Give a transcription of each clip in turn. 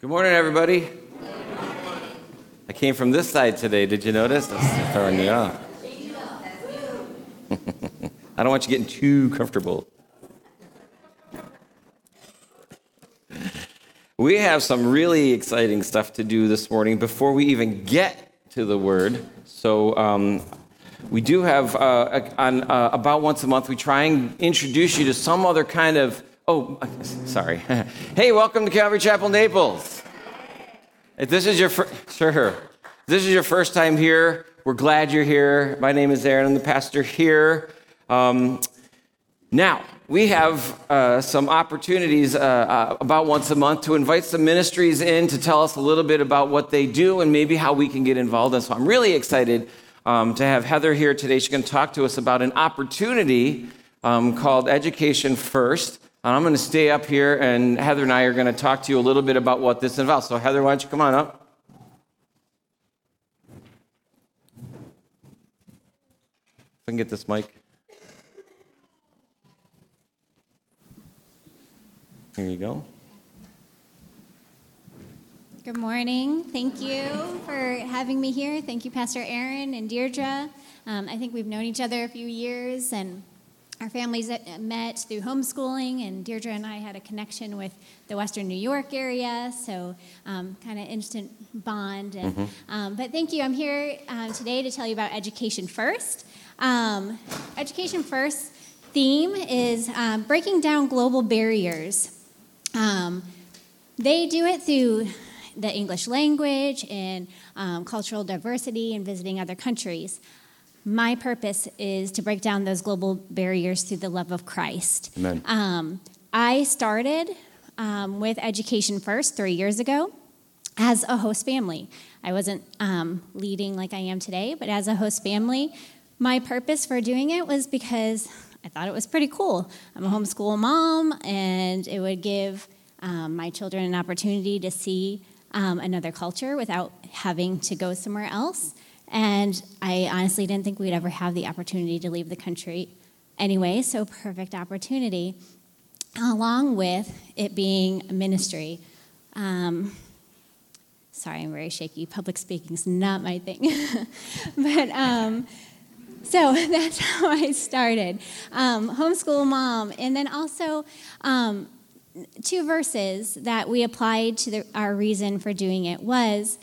Good morning, everybody. I came from this side today. Did you notice? That's throwing you off. I don't want you getting too comfortable. We have some really exciting stuff to do this morning before we even get to the Word. So we do have, about once a month, we try and introduce you to some other kind of, sorry. Hey, welcome to Calvary Chapel, Naples. If this is your this is your first time here, we're glad you're here. My name is Aaron. I'm the pastor here. Now, we have some opportunities about once a month to invite some ministries in to tell us a little bit about what they do and maybe how we can get involved. And so I'm really excited to have Heather here today. She's going to talk to us about an opportunity called Education First. I'm going to stay up here, and Heather and I are going to talk to you a little bit about what this involves. So, Heather, why don't you come on up? If I can get this mic. Here you go. Good morning. Thank you for having me here. Thank you, Pastor Aaron and Deirdre. I think we've known each other a few years, and our families met through homeschooling, and Deirdre and I had a connection with the Western New York area, so kind of instant bond. And, but thank you. I'm here today to tell you about Education First. Education First theme is breaking down global barriers. They do it through the English language and cultural diversity and visiting other countries. My purpose is to break down those global barriers through the love of Christ. Amen. I started with Education First 3 years ago as a host family. I wasn't leading like I am today, but as a host family, my purpose for doing it was because I thought it was pretty cool. I'm a homeschool mom, and it would give my children an opportunity to see another culture without having to go somewhere else. And I honestly didn't think we'd ever have the opportunity to leave the country anyway, so perfect opportunity, along with it being a ministry. Sorry, I'm very shaky. Public speaking's not my thing. But so that's how I started. Homeschool mom. And then also 2 verses that we applied to our reason for doing it was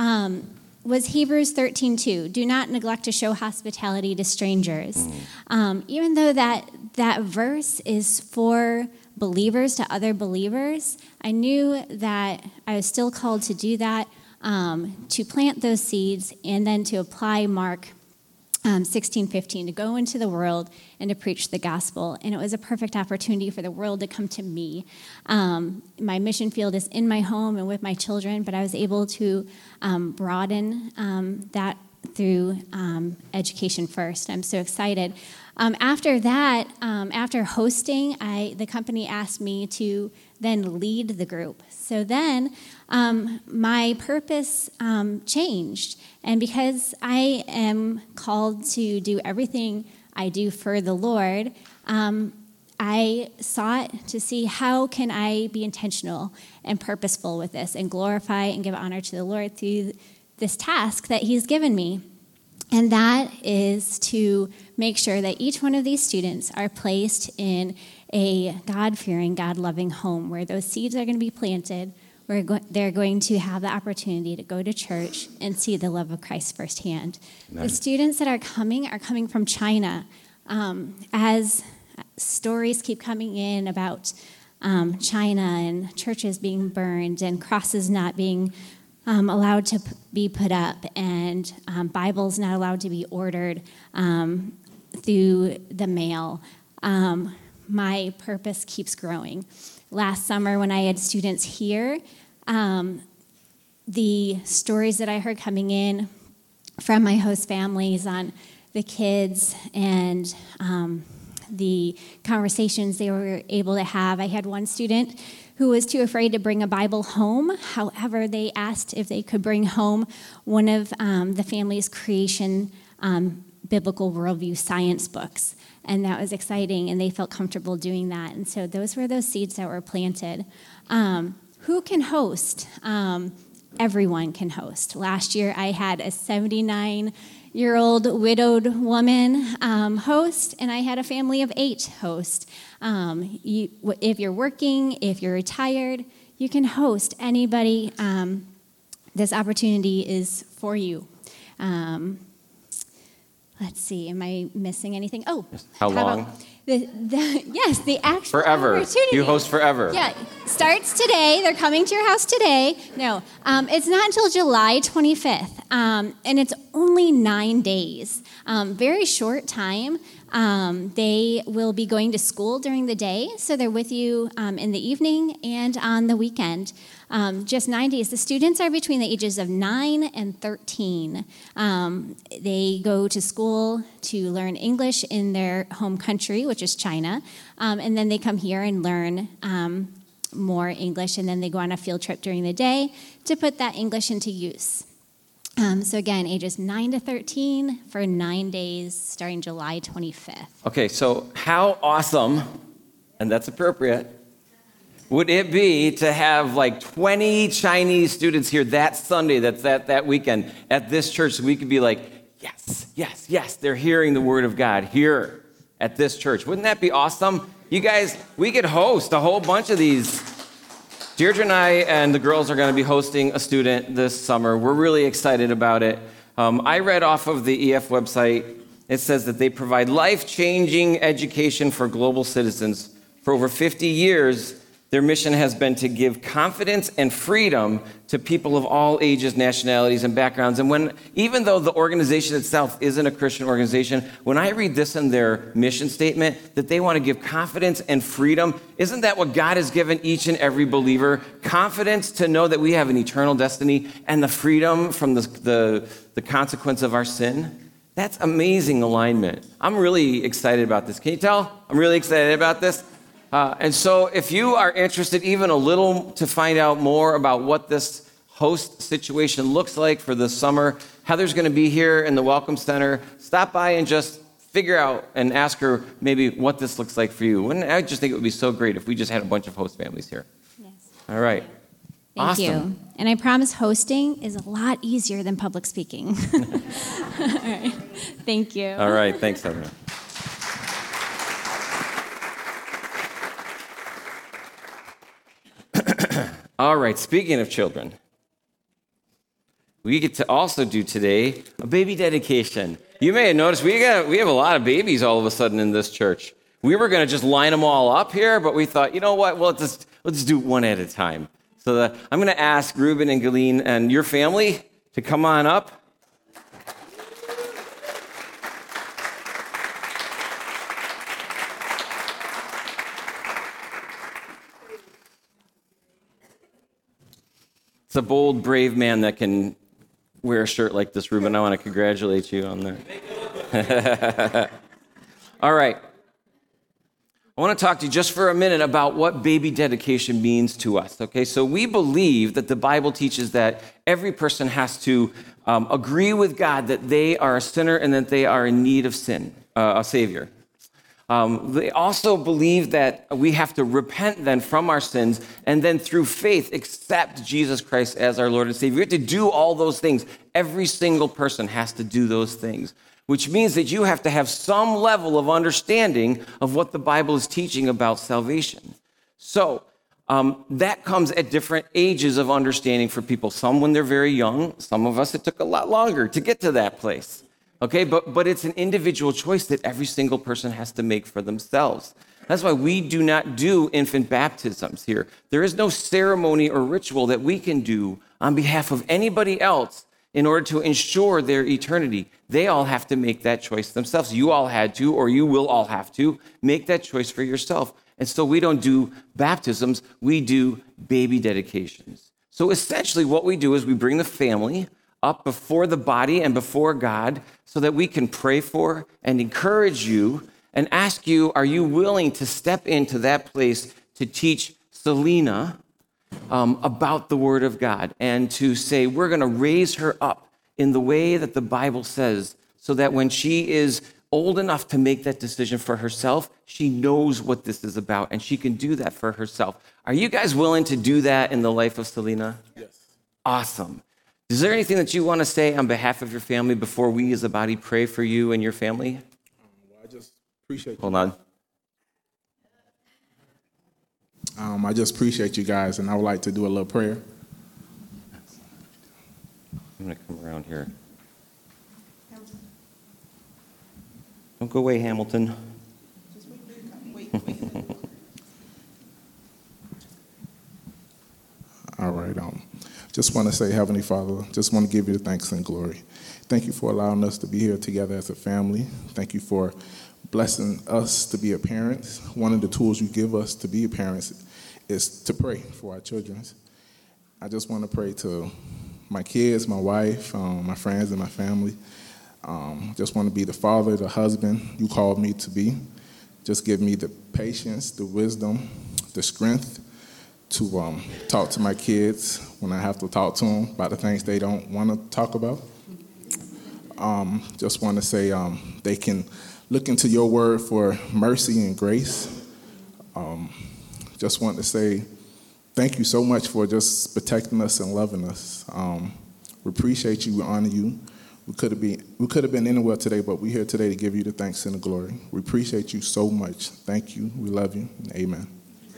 Hebrews 13:2. Do not neglect to show hospitality to strangers. Even though that verse is for believers to other believers, I knew that I was still called to do that, to plant those seeds and then to apply Mark 16:15, to go into the world and to preach the gospel. And it was a perfect opportunity for the world to come to me. My mission field is in my home and with my children, but I was able to broaden that through Education First. I'm so excited. After that, after hosting, the company asked me to then lead the group. So then my purpose changed. And because I am called to do everything I do for the Lord, I sought to see how can I be intentional and purposeful with this and glorify and give honor to the Lord through this task that He's given me. And that is to make sure that each one of these students are placed in a God-fearing, God-loving home where those seeds are going to be planted, where they're going to have the opportunity to go to church and see the love of Christ firsthand. Amen. The students that are coming from China. As stories keep coming in about China and churches being burned and crosses not being allowed to be put up, and Bibles not allowed to be ordered through the mail, my purpose keeps growing. Last summer when I had students here, the stories that I heard coming in from my host families on the kids and the conversations they were able to have. I had one student who was too afraid to bring a Bible home. However, they asked if they could bring home one of the family's creation biblical worldview science books. And that was exciting, and they felt comfortable doing that. And so those were those seeds that were planted. who can host? Everyone can host. Last year, I had a 79-year-old widowed woman host, and I had a family of 8 host. If you're working, if you're retired, you can host anybody. This opportunity is for you. Let's see, am I missing anything? Oh, how long? The actual forever. Opportunity. You host forever. Yeah, starts today. They're coming to your house today. No, it's not until July 25th, and it's only 9 days. Very short time. They will be going to school during the day, so they're with you in the evening and on the weekend. Just 9 days. The students are between the ages of 9 and 13. They go to school to learn English in their home country, which is China, and then they come here and learn more English, and then they go on a field trip during the day to put that English into use. So again, ages 9 to 13 for 9 days starting July 25th. Okay, so how awesome, and that's appropriate, would it be to have like 20 Chinese students here that Sunday, that weekend at this church, so we could be like, yes, yes, yes, they're hearing the word of God here at this church. Wouldn't that be awesome? You guys, we could host a whole bunch of these. Deirdre and I and the girls are going to be hosting a student this summer. We're really excited about it. I read off of the EF website. It says that they provide life-changing education for global citizens. For over 50 years, their mission has been to give confidence and freedom to people of all ages, nationalities, and backgrounds. And even though the organization itself isn't a Christian organization, when I read this in their mission statement, that they want to give confidence and freedom, isn't that what God has given each and every believer? Confidence to know that we have an eternal destiny and the freedom from the consequence of our sin. That's amazing alignment. I'm really excited about this. Can you tell? I'm really excited about this. And so if you are interested even a little to find out more about what this host situation looks like for this summer, Heather's going to be here in the Welcome Center. Stop by and just figure out and ask her maybe what this looks like for you. And I just think it would be so great if we just had a bunch of host families here. Yes. All right. Thank awesome. you. And I promise hosting is a lot easier than public speaking. All right. Thank you. All right. Thanks, Heather. All right, speaking of children, we get to also do today a baby dedication. You may have noticed we have a lot of babies all of a sudden in this church. We were going to just line them all up here, but we thought, you know what, well, let's do one at a time. So I'm going to ask Ruben and Galeen and your family to come on up. It's a bold, brave man that can wear a shirt like this, Ruben. I want to congratulate you on that. All right. I want to talk to you just for a minute about what baby dedication means to us, okay? So we believe that the Bible teaches that every person has to agree with God that they are a sinner and that they are in need of sin, a Savior. They also believe that we have to repent then from our sins and then through faith accept Jesus Christ as our Lord and Savior. We have to do all those things. Every single person has to do those things, which means that you have to have some level of understanding of what the Bible is teaching about salvation. So that comes at different ages of understanding for people. Some when they're very young, some of us it took a lot longer to get to that place. Okay, but it's an individual choice that every single person has to make for themselves. That's why we do not do infant baptisms here. There is no ceremony or ritual that we can do on behalf of anybody else in order to ensure their eternity. They all have to make that choice themselves. You all had to, or you will all have to, make that choice for yourself. And so we don't do baptisms, we do baby dedications. So essentially what we do is we bring the family up before the body and before God so that we can pray for and encourage you and ask you, are you willing to step into that place to teach Selena about the Word of God and to say, we're going to raise her up in the way that the Bible says so that when she is old enough to make that decision for herself. She knows what this is about, and she can do that for herself. Are you guys willing to do that in the life of Selena? Yes. Awesome. Is there anything that you want to say on behalf of your family before we as a body pray for you and your family? Well, I just appreciate Hold on. I just appreciate you guys, and I would like to do a little prayer. I'm going to come around here. Don't go away, Hamilton. All right. Just want to say, Heavenly Father, just want to give you the thanks and glory. Thank you for allowing us to be here together as a family. Thank you for blessing us to be a parent. One of the tools you give us to be a parent is to pray for our children. I just want to pray to my kids, my wife, my friends, and my family. Just want to be the father, the husband you called me to be. Just give me the patience, the wisdom, the strength to talk to my kids when I have to talk to them about the things they don't want to talk about. Just want to say they can look into your word for mercy and grace. Just want to say thank you so much for just protecting us and loving us. We appreciate you. We honor you. We could have been anywhere today, but we're here today to give you the thanks and the glory. We appreciate you so much. Thank you. We love you. Amen.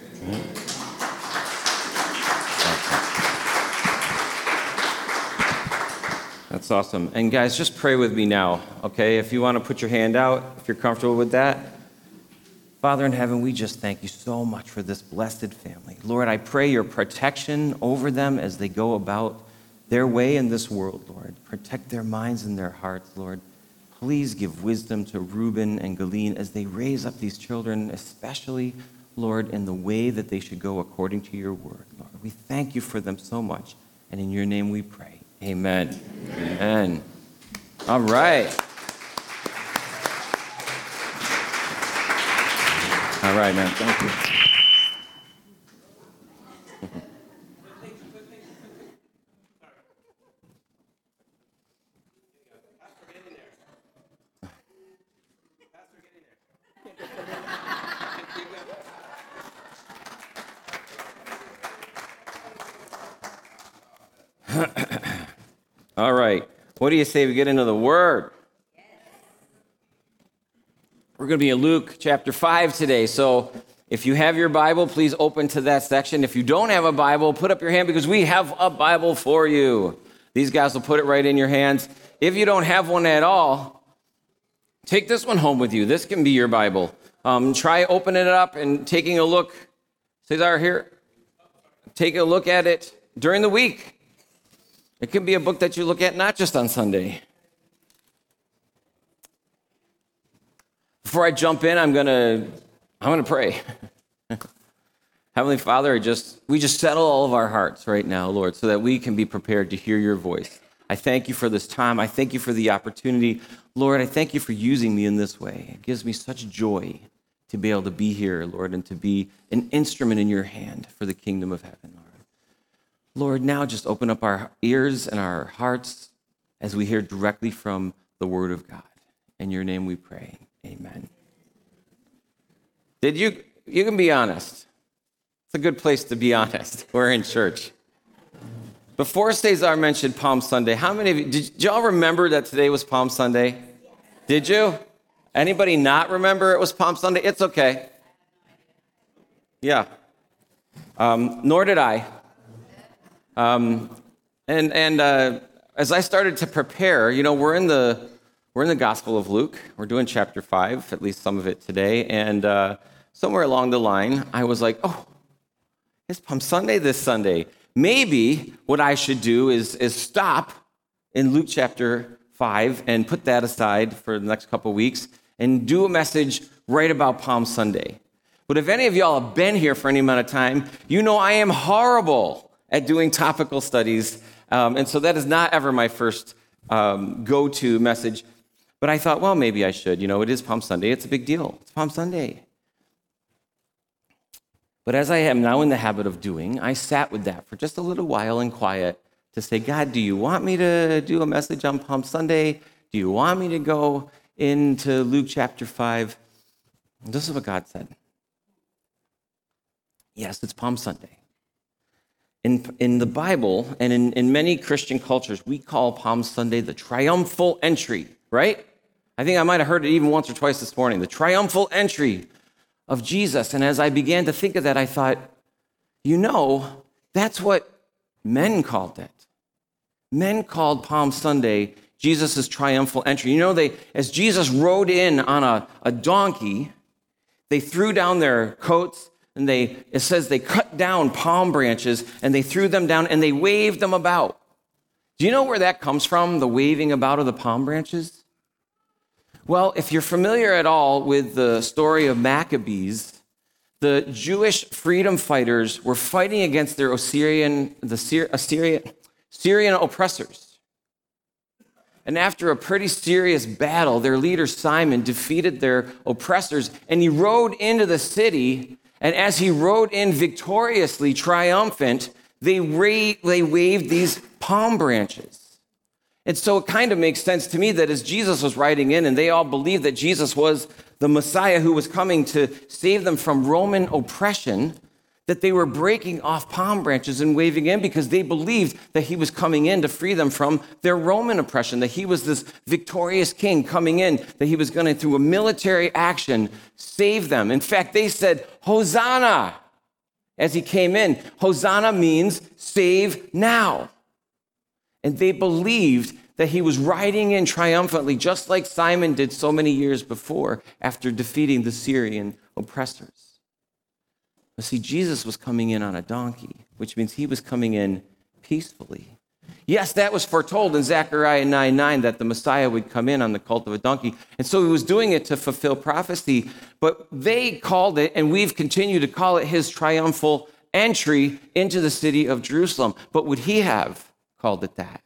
That's awesome. And guys, just pray with me now, okay? If you want to put your hand out, if you're comfortable with that. Father in heaven, we just thank you so much for this blessed family. Lord, I pray your protection over them as they go about their way in this world, Lord. Protect their minds and their hearts, Lord. Please give wisdom to Reuben and Galeen as they raise up these children, especially, Lord, in the way that they should go according to your word, Lord. We thank you for them so much, and in your name we pray. Amen. Amen. All right. All right, man. Thank you. All right. What do you say we get into the Word? We're going to be in Luke chapter 5 today. So if you have your Bible, please open to that section. If you don't have a Bible, put up your hand because we have a Bible for you. These guys will put it right in your hands. If you don't have one at all, take this one home with you. This can be your Bible. Try opening it up and taking a look. Cesar, here. Take a look at it during the week. It can be a book that you look at not just on Sunday. Before I jump in, I'm gonna pray. Heavenly Father, we just settle all of our hearts right now, Lord, so that we can be prepared to hear your voice. I thank you for this time. I thank you for the opportunity. Lord, I thank you for using me in this way. It gives me such joy to be able to be here, Lord, and to be an instrument in your hand for the kingdom of heaven, Lord. Lord, now just open up our ears and our hearts as we hear directly from the word of God. In your name we pray. Amen. You can be honest. It's a good place to be honest. We're in church. Before Cesar mentioned Palm Sunday, how many of you, did y'all remember that today was Palm Sunday? Did you? Anybody not remember it was Palm Sunday? It's okay. Yeah. Nor did I. As I started to prepare, we're in the Gospel of Luke. We're doing chapter 5, at least some of it today. And somewhere along the line, I was like, oh, it's Palm Sunday this Sunday. Maybe what I should do is stop in Luke chapter 5 and put that aside for the next couple weeks and do a message right about Palm Sunday. But if any of y'all have been here for any amount of time, you know I am horrible at doing topical studies. And so that is not ever my first go-to message. But I thought, well, maybe I should. It is Palm Sunday. It's a big deal. It's Palm Sunday. But as I am now in the habit of doing, I sat with that for just a little while in quiet to say, God, do you want me to do a message on Palm Sunday? Do you want me to go into Luke chapter 5. This is what God said. Yes, it's Palm Sunday. In the Bible and in many Christian cultures, we call Palm Sunday the triumphal entry, right? I think I might have heard it even once or twice this morning, the triumphal entry of Jesus. And as I began to think of that, I thought, that's what men called it. Men called Palm Sunday Jesus' triumphal entry. As Jesus rode in on a donkey, they threw down their coats, and it says they cut down palm branches, and they threw them down, and they waved them about. Do you know where that comes from, the waving about of the palm branches? Well, if you're familiar at all with the story of Maccabees, the Jewish freedom fighters were fighting against their Syrian oppressors. And after a pretty serious battle, their leader Simon defeated their oppressors, and he rode into the city. And as he rode in victoriously, triumphant, they waved these palm branches. And so it kind of makes sense to me that as Jesus was riding in, and they all believed that Jesus was the Messiah who was coming to save them from Roman oppression, that they were breaking off palm branches and waving in because they believed that he was coming in to free them from their Roman oppression, that he was this victorious king coming in, that he was going to, through a military action, save them. In fact, they said, Hosanna, as he came in. Hosanna means save now. And they believed that he was riding in triumphantly, just like Simon did so many years before after defeating the Syrian oppressors. But see, Jesus was coming in on a donkey, which means he was coming in peacefully. Yes, that was foretold in Zechariah 9:9 that the Messiah would come in on the colt of a donkey. And so he was doing it to fulfill prophecy. But they called it, and we've continued to call it, his triumphal entry into the city of Jerusalem. But would he have called it that?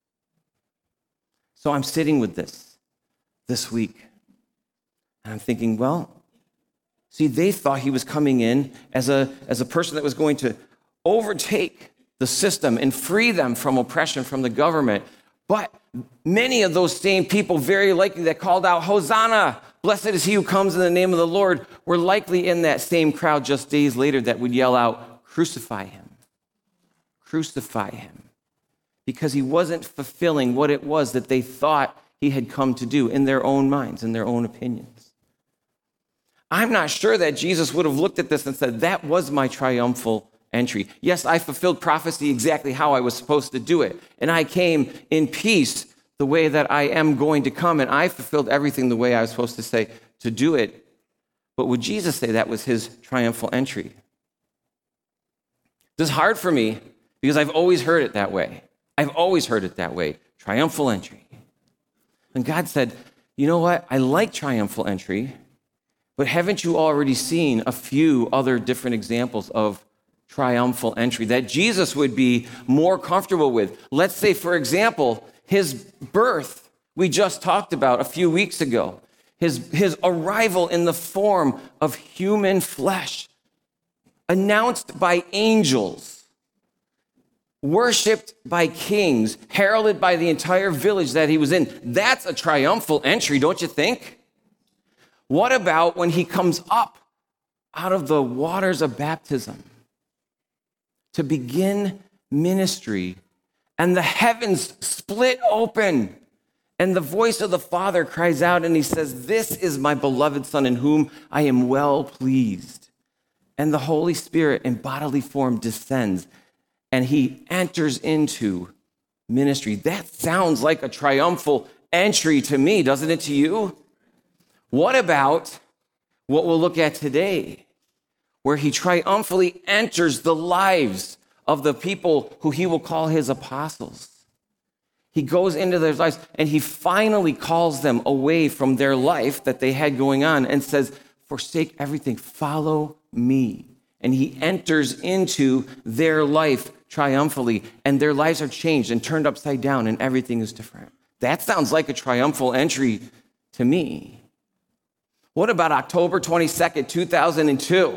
So I'm sitting with this week. And I'm thinking, see, they thought he was coming in as a person that was going to overtake the system and free them from oppression from the government. But many of those same people, very likely, that called out, Hosanna, blessed is he who comes in the name of the Lord, were likely in that same crowd just days later that would yell out, crucify him. Crucify him. Because he wasn't fulfilling what it was that they thought he had come to do in their own minds, in their own opinions. I'm not sure that Jesus would have looked at this and said, that was my triumphal entry. Yes, I fulfilled prophecy exactly how I was supposed to do it. And I came in peace the way that I am going to come. And I fulfilled everything the way I was supposed to say to do it. But would Jesus say that was his triumphal entry? This is hard for me because I've always heard it that way. I've always heard it that way. Triumphal entry. And God said, you know what? I like triumphal entry. But haven't you already seen a few other different examples of triumphal entry that Jesus would be more comfortable with? Let's say, for example, his birth, we just talked about a few weeks ago. His arrival in the form of human flesh, announced by angels, worshipped by kings, heralded by the entire village that he was in. That's a triumphal entry, don't you think? What about when he comes up out of the waters of baptism to begin ministry, and the heavens split open, and the voice of the Father cries out, and he says, this is my beloved Son in whom I am well pleased. And the Holy Spirit in bodily form descends, and he enters into ministry. That sounds like a triumphal entry to me, doesn't it to you? What about what we'll look at today, where he triumphantly enters the lives of the people who he will call his apostles? He goes into their lives, and he finally calls them away from their life that they had going on and says, forsake everything, follow me. And he enters into their life triumphantly, and their lives are changed and turned upside down, and everything is different. That sounds like a triumphal entry to me. What about October 22nd, 2002?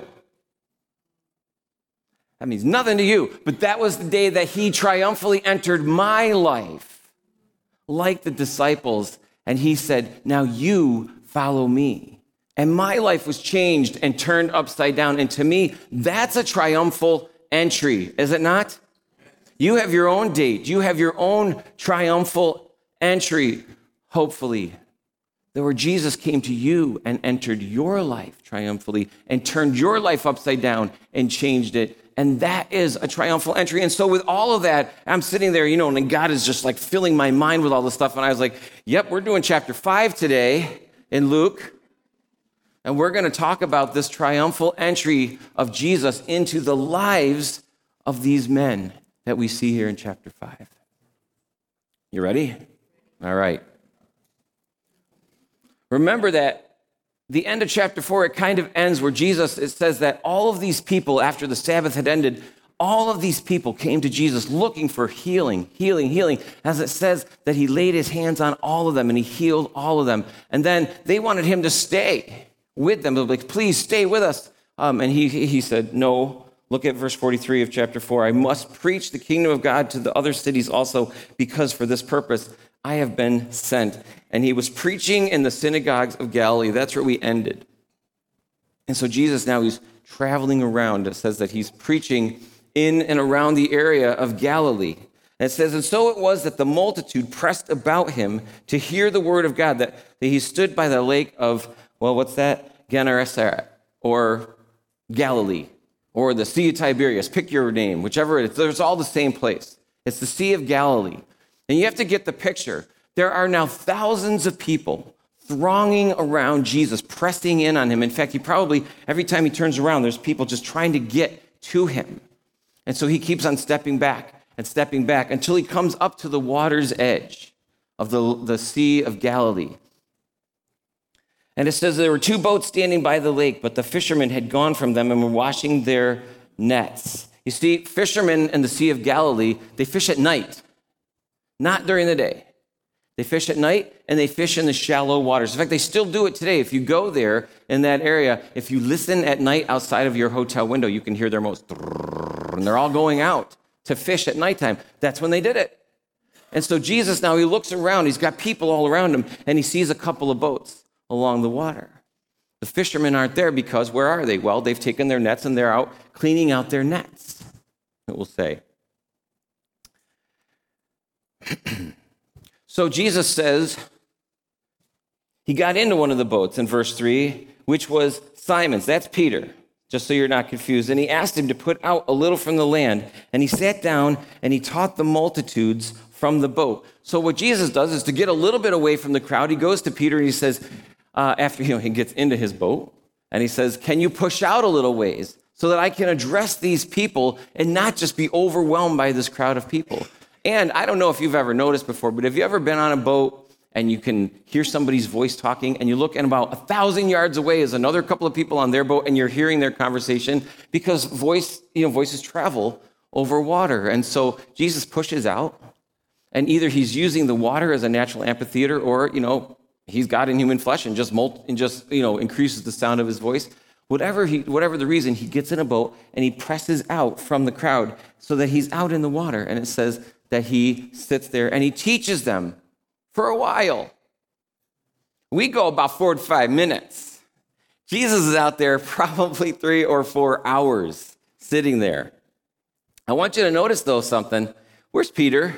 That means nothing to you, but that was the day that he triumphantly entered my life, like the disciples, And he said, now you follow me. And my life was changed and turned upside down. And to me, that's a triumphal entry, is it not? You have your own date. You have your own triumphal entry, hopefully, that where Jesus came to you and entered your life triumphantly and turned your life upside down and changed it. And that is a triumphal entry. And so with all of that, I'm sitting there, and God is just like filling my mind with all this stuff. And I was like, yep, we're doing chapter 5 today in Luke. And we're going to talk about this triumphal entry of Jesus into the lives of these men that we see here in chapter 5. You ready? All right. Remember that the end of chapter 4, it kind of ends where Jesus, it says that all of these people, after the Sabbath had ended, all of these people came to Jesus looking for healing. As it says that he laid his hands on all of them and he healed all of them. And then they wanted him to stay with them. They're like, please stay with us. And he said, no. Look at verse 43 of chapter 4. I must preach the kingdom of God to the other cities also, because for this purpose I have been sent. And he was preaching in the synagogues of Galilee. That's where we ended. And so Jesus now, he's traveling around. It says that he's preaching in and around the area of Galilee. And it says, and so it was that the multitude pressed about him to hear the word of God, that he stood by the lake of, well, what's that? Gennesaret, or Galilee, or the Sea of Tiberias. Pick your name, whichever it is. There's all the same place. It's the Sea of Galilee. And you have to get the picture. There are now thousands of people thronging around Jesus, pressing in on him. In fact, he probably, every time he turns around, there's people just trying to get to him. And so he keeps on stepping back until he comes up to the water's edge of the Sea of Galilee. And it says there were 2 boats standing by the lake, but the fishermen had gone from them and were washing their nets. You see, fishermen in the Sea of Galilee, they fish at night, not during the day. They fish at night, and they fish in the shallow waters. In fact, they still do it today. If you go there in that area, if you listen at night outside of your hotel window, you can hear their most, and they're all going out to fish at nighttime. That's when they did it. And so Jesus now, he looks around. He's got people all around him, and he sees a couple of boats along the water. The fishermen aren't there because where are they? Well, they've taken their nets and they're out cleaning out their nets, it will say. So Jesus says he got into one of the boats in verse 3, which was Simon's. That's Peter, just so you're not confused. And he asked him to put out a little from the land. And he sat down and he taught the multitudes from the boat. So what Jesus does is to get a little bit away from the crowd, he goes to Peter and he says, after he gets into his boat, and he says, can you push out a little ways so that I can address these people and not just be overwhelmed by this crowd of people? And I don't know if you've ever noticed before, but have you ever been on a boat and you can hear somebody's voice talking and you look and about 1,000 yards away is another couple of people on their boat and you're hearing their conversation because voices travel over water. And so Jesus pushes out, and either he's using the water as a natural amphitheater or, he's God in human flesh and just increases the sound of his voice. Whatever the reason, he gets in a boat and he presses out from the crowd so that he's out in the water. And it says that he sits there and he teaches them for a while. We go about 4 to 5 minutes. Jesus is out there probably 3 or 4 hours sitting there. I want you to notice, though, something. Where's Peter?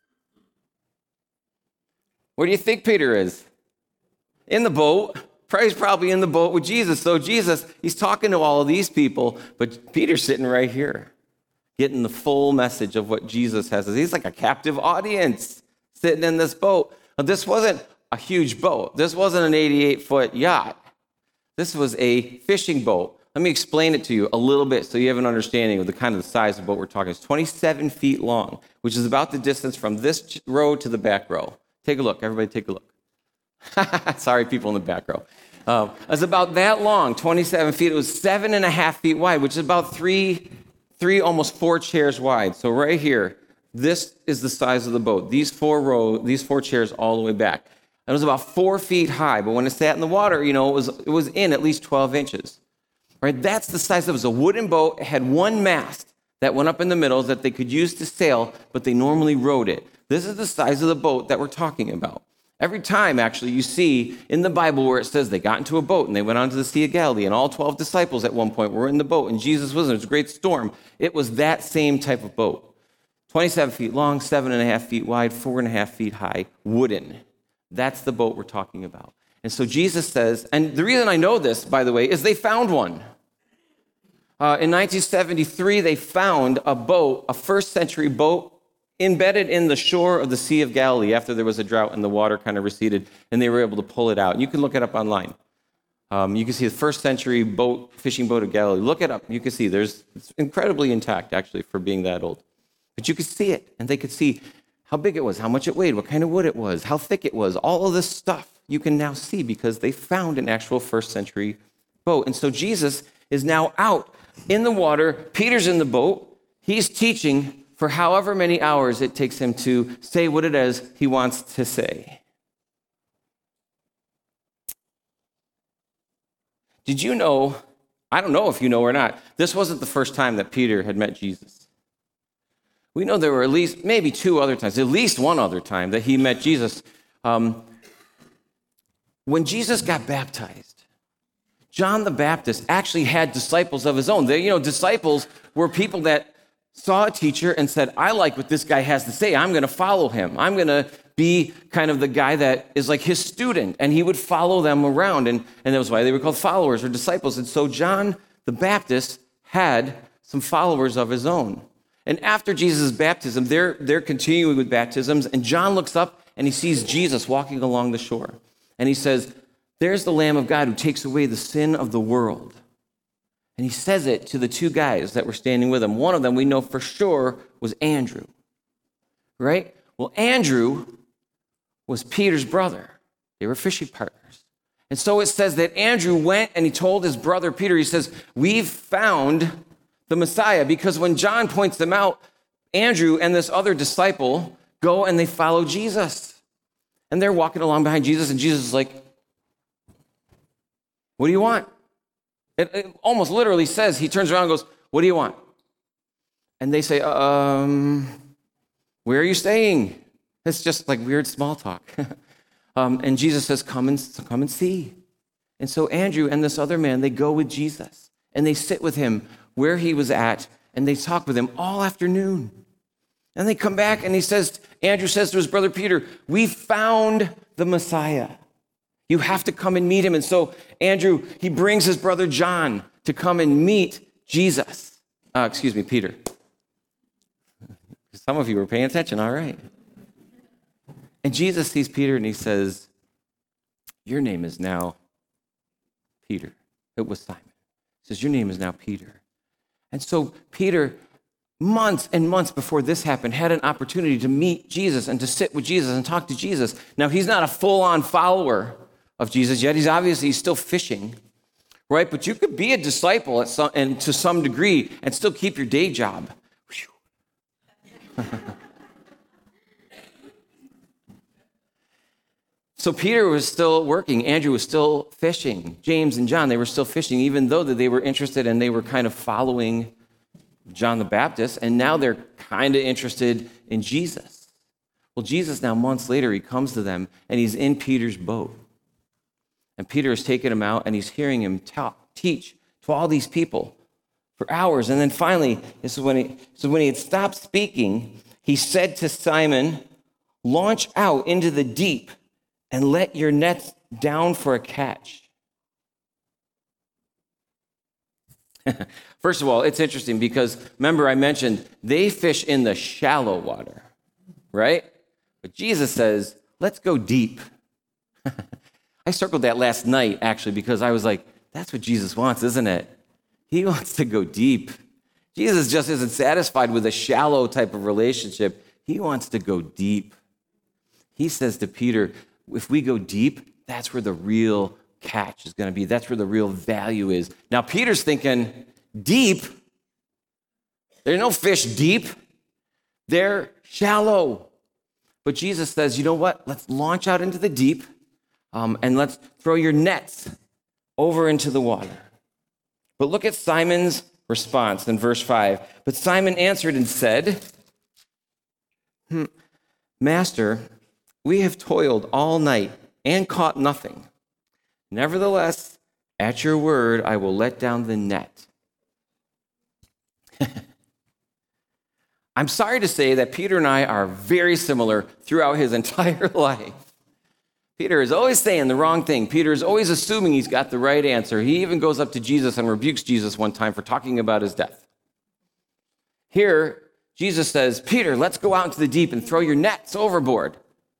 Where do you think Peter is? In the boat. He's probably in the boat with Jesus. So Jesus, he's talking to all of these people, but Peter's sitting right here, getting the full message of what Jesus has. He's like a captive audience sitting in this boat. Now, this wasn't a huge boat. This wasn't an 88-foot yacht. This was a fishing boat. Let me explain it to you a little bit so you have an understanding of the kind of the size of boat we're talking. It's 27 feet long, which is about the distance from this row to the back row. Take a look. Everybody take a look. Sorry, people in the back row. It's about that long, 27 feet. It was 7.5 feet wide, which is about three, almost 4 chairs wide. So right here, this is the size of the boat. These 4 chairs all the way back. It was about 4 feet high, but when it sat in the water, it was in at least 12 inches. Right? That's the size. It was a wooden boat. It had one mast that went up in the middle that they could use to sail, but they normally rowed it. This is the size of the boat that we're talking about. Every time, actually, you see in the Bible where it says they got into a boat and they went onto the Sea of Galilee, and all 12 disciples at one point were in the boat, and Jesus was in it. It was a great storm. It was that same type of boat. 27 feet long, 7.5 feet wide, 4.5 feet high, wooden. That's the boat we're talking about. And so Jesus says, and the reason I know this, by the way, is they found one. In 1973, they found a boat, a first century boat, embedded in the shore of the Sea of Galilee after there was a drought and the water kind of receded, and they were able to pull it out. And you can look it up online. You can see the first century boat, fishing boat of Galilee. Look it up. You can see it's incredibly intact, actually, for being that old. But you could see it, and they could see how big it was, how much it weighed, what kind of wood it was, how thick it was. All of this stuff you can now see because they found an actual first century boat. And so Jesus is now out in the water. Peter's in the boat. He's teaching for however many hours it takes him to say what it is he wants to say. Did you know, I don't know if you know or not, this wasn't the first time that Peter had met Jesus. We know there were at least, maybe two other times, at least one other time that he met Jesus. When Jesus got baptized, John the Baptist actually had disciples of his own. Disciples were people that saw a teacher and said, I like what this guy has to say. I'm going to follow him. I'm going to be kind of the guy that is like his student. And he would follow them around. And that was why they were called followers or disciples. And so John the Baptist had some followers of his own. And after Jesus' baptism, they're continuing with baptisms. And John looks up and he sees Jesus walking along the shore. And he says, there's the Lamb of God who takes away the sin of the world. And he says it to the two guys that were standing with him. One of them we know for sure was Andrew, right? Well, Andrew was Peter's brother. They were fishing partners. And so it says that Andrew went and he told his brother Peter, he says, we've found the Messiah. Because when John points them out, Andrew and this other disciple go and they follow Jesus. And they're walking along behind Jesus, and Jesus is like, what do you want? It almost literally says, he turns around and goes, what do you want? And they say, where are you staying? It's just like weird small talk. And Jesus says, come and see. And so Andrew and this other man, they go with Jesus, and they sit with him where he was at, and they talk with him all afternoon. And they come back, and Andrew says to his brother Peter, we found the Messiah. You have to come and meet him. And so Andrew, he brings his brother John to come and meet Jesus. Peter. Some of you were paying attention, all right. And Jesus sees Peter and he says, your name is now Peter. It was Simon. He says, your name is now Peter. And so Peter, months and months before this happened, had an opportunity to meet Jesus and to sit with Jesus and talk to Jesus. Now, he's not a full-on follower of Jesus yet. He's still fishing, right? But you could be a disciple to some degree and still keep your day job. So Peter was still working. Andrew was still fishing. James and John, they were still fishing, even though that they were interested and they were kind of following John the Baptist. And now they're kind of interested in Jesus. Well, Jesus now, months later, he comes to them and he's in Peter's boat. And Peter has taken him out and he's hearing him teach to all these people for hours. And then finally, when he had stopped speaking, he said to Simon, launch out into the deep and let your nets down for a catch. First of all, it's interesting because remember I mentioned they fish in the shallow water, right? But Jesus says, let's go deep. I circled that last night, actually, because I was like, that's what Jesus wants, isn't it? He wants to go deep. Jesus just isn't satisfied with a shallow type of relationship. He wants to go deep. He says to Peter, if we go deep, that's where the real catch is going to be. That's where the real value is. Now, Peter's thinking, deep? There's no fish deep. They're shallow. But Jesus says, you know what? Let's launch out into the deep. And let's throw your nets over into the water. But look at Simon's response in verse 5. But Simon answered and said, Master, we have toiled all night and caught nothing. Nevertheless, at your word, I will let down the net. I'm sorry to say that Peter and I are very similar throughout his entire life. Peter is always saying the wrong thing. Peter is always assuming he's got the right answer. He even goes up to Jesus and rebukes Jesus one time for talking about his death. Here, Jesus says, Peter, let's go out into the deep and throw your nets overboard.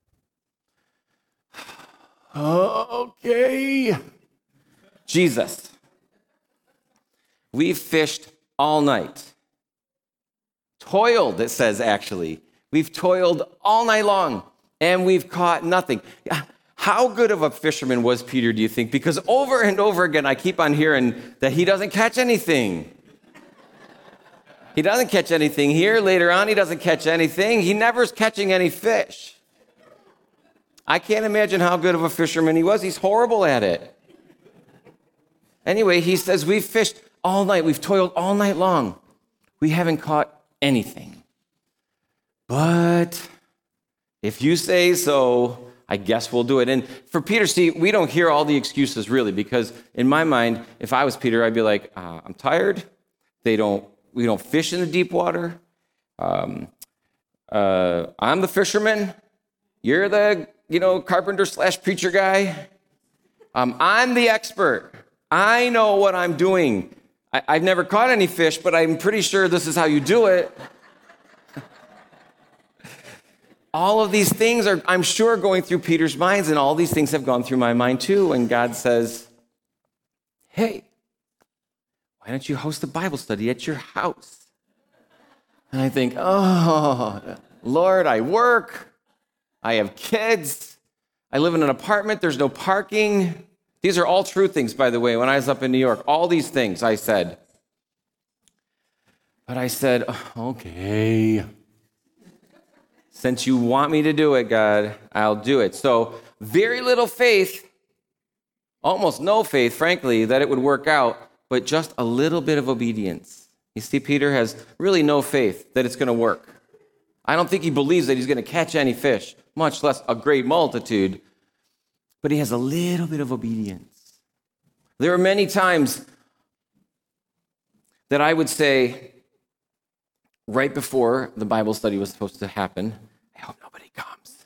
Okay. Jesus, we've fished all night. Toiled, it says actually. We've toiled all night long and we've caught nothing. How good of a fisherman was Peter, do you think? Because over and over again, I keep on hearing that he doesn't catch anything. He doesn't catch anything here. Later on, he doesn't catch anything. He never's catching any fish. I can't imagine how good of a fisherman he was. He's horrible at it. Anyway, he says, we've fished all night. We've toiled all night long. We haven't caught anything. But if you say so, I guess we'll do it. And for Peter, see, we don't hear all the excuses really, because in my mind, if I was Peter, I'd be like, I'm tired. We don't fish in the deep water. I'm the fisherman. You're the, carpenter/preacher guy. I'm the expert. I know what I'm doing. I've never caught any fish, but I'm pretty sure this is how you do it. All of these things are, I'm sure, going through Peter's mind, and all these things have gone through my mind too. And God says, hey, why don't you host a Bible study at your house? And I think, oh, Lord, I work. I have kids. I live in an apartment. There's no parking. These are all true things, by the way, when I was up in New York. All these things I said. But I said, okay. Since you want me to do it, God, I'll do it. So very little faith, almost no faith, frankly, that it would work out, but just a little bit of obedience. You see, Peter has really no faith that it's going to work. I don't think he believes that he's going to catch any fish, much less a great multitude, but he has a little bit of obedience. There are many times that I would say, right before the Bible study was supposed to happen, I hope nobody comes.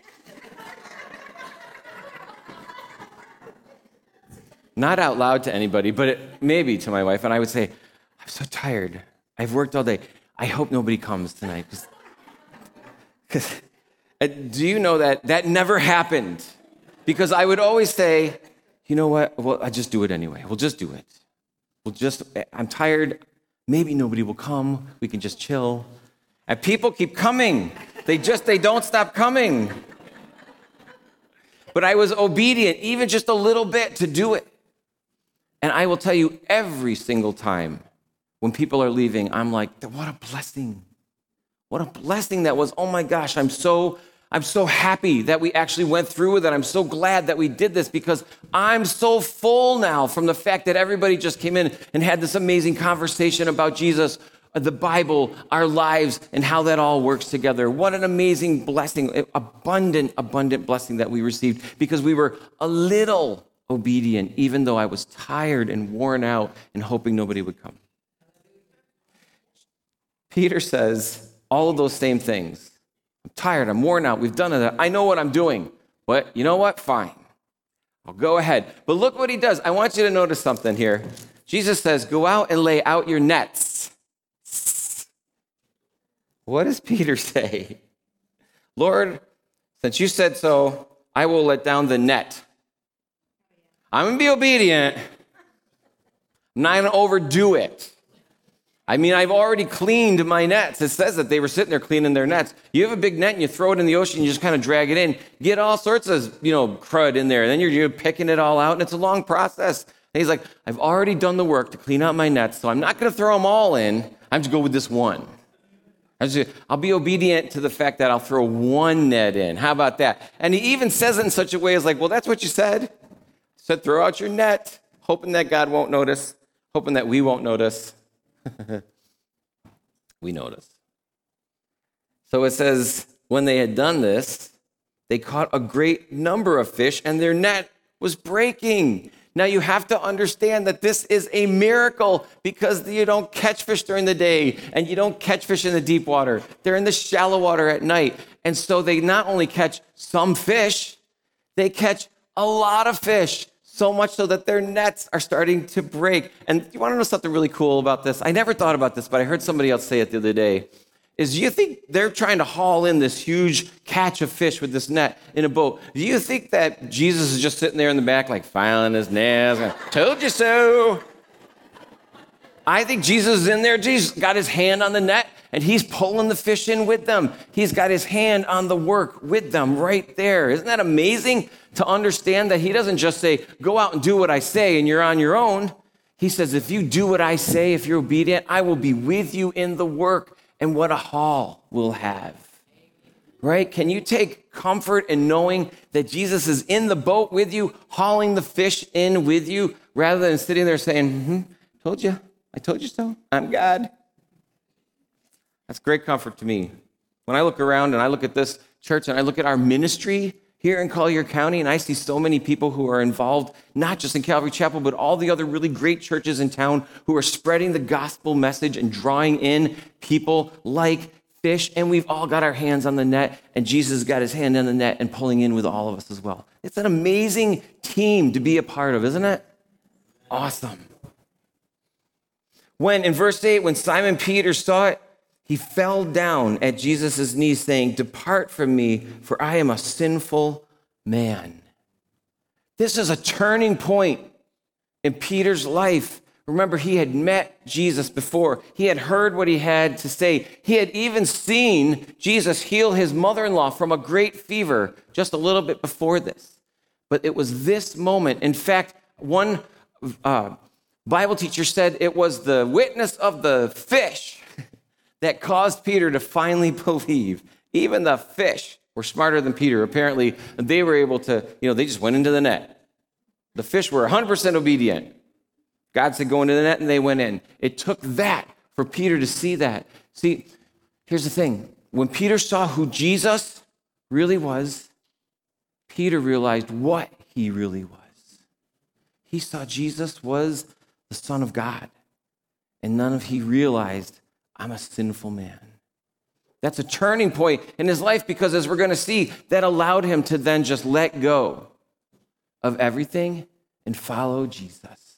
Not out loud to anybody, but maybe to my wife. And I would say, I'm so tired. I've worked all day. I hope nobody comes tonight. Because do you know that never happened? Because I would always say, you know what? Well, I just do it anyway. We'll just do it. I'm tired. Maybe nobody will come. We can just chill. And people keep coming. They don't stop coming. But I was obedient, even just a little bit, to do it. And I will tell you, every single time when people are leaving, I'm like, what a blessing. What a blessing that was. Oh my gosh, I'm so happy that we actually went through with it. I'm so glad that we did this, because I'm so full now from the fact that everybody just came in and had this amazing conversation about Jesus, the Bible, our lives, and how that all works together. What an amazing blessing, abundant blessing that we received, because we were a little obedient, even though I was tired and worn out and hoping nobody would come. Peter says all of those same things. I'm tired, I'm worn out, we've done it, I know what I'm doing. But you know what? Fine. I'll go ahead. But look what he does. I want you to notice something here. Jesus says, go out and lay out your nets. What does Peter say? Lord, since you said so, I will let down the net. I'm going to be obedient. I'm not going to overdo it. I mean, I've already cleaned my nets. It says that they were sitting there cleaning their nets. You have a big net and you throw it in the ocean, you just kind of drag it in. You get all sorts of, crud in there. And then you're picking it all out, and it's a long process. And he's like, I've already done the work to clean out my nets, so I'm not going to throw them all in. I'm just go with this one. I'll be obedient to the fact that I'll throw one net in. How about that? And he even says it in such a way as like, well, that's what you said. Said, throw out your net, hoping that God won't notice, hoping that we won't notice. We notice. So it says, when they had done this, They caught a great number of fish, and their net was breaking. Now, you have to understand that this is a miracle because you don't catch fish during the day and you don't catch fish in the deep water. They're in the shallow water at night. And so they not only catch some fish, they catch a lot of fish, so much so that their nets are starting to break. And you want to know something really cool about this? I never thought about this, but I heard somebody else say it the other day. Is you think they're trying to haul in this huge catch of fish with this net in a boat? Do you think that Jesus is just sitting there in the back, like filing his nails? Told you so. I think Jesus is in there. Jesus got his hand on the net, and he's pulling the fish in with them. He's got his hand on the work with them right there. Isn't that amazing to understand that he doesn't just say, go out and do what I say, and you're on your own. He says, if you do what I say, if you're obedient, I will be with you in the work. And what a haul we'll have, right? Can you take comfort in knowing that Jesus is in the boat with you, hauling the fish in with you, rather than sitting there saying, told you, I told you so, I'm God. That's great comfort to me. When I look around and I look at this church and I look at our ministry here in Collier County, and I see so many people who are involved, not just in Calvary Chapel, but all the other really great churches in town who are spreading the gospel message and drawing in people like fish. And we've all got our hands on the net, and Jesus got his hand on the net and pulling in with all of us as well. It's an amazing team to be a part of, isn't it? Awesome. When, in verse 8, when Simon Peter saw it, he fell down at Jesus' knees, saying, depart from me, for I am a sinful man. This is a turning point in Peter's life. Remember, he had met Jesus before. He had heard what he had to say. He had even seen Jesus heal his mother-in-law from a great fever just a little bit before this. But it was this moment. In fact, one Bible teacher said it was the witness of the fish that caused Peter to finally believe. Even the fish were smarter than Peter. Apparently, they were able to, they just went into the net. The fish were 100% obedient. God said, go into the net, and they went in. It took that for Peter to see that. See, here's the thing. When Peter saw who Jesus really was, Peter realized what he really was. He saw Jesus was the Son of God, and he realized, I'm a sinful man. That's a turning point in his life because, as we're going to see, that allowed him to then just let go of everything and follow Jesus.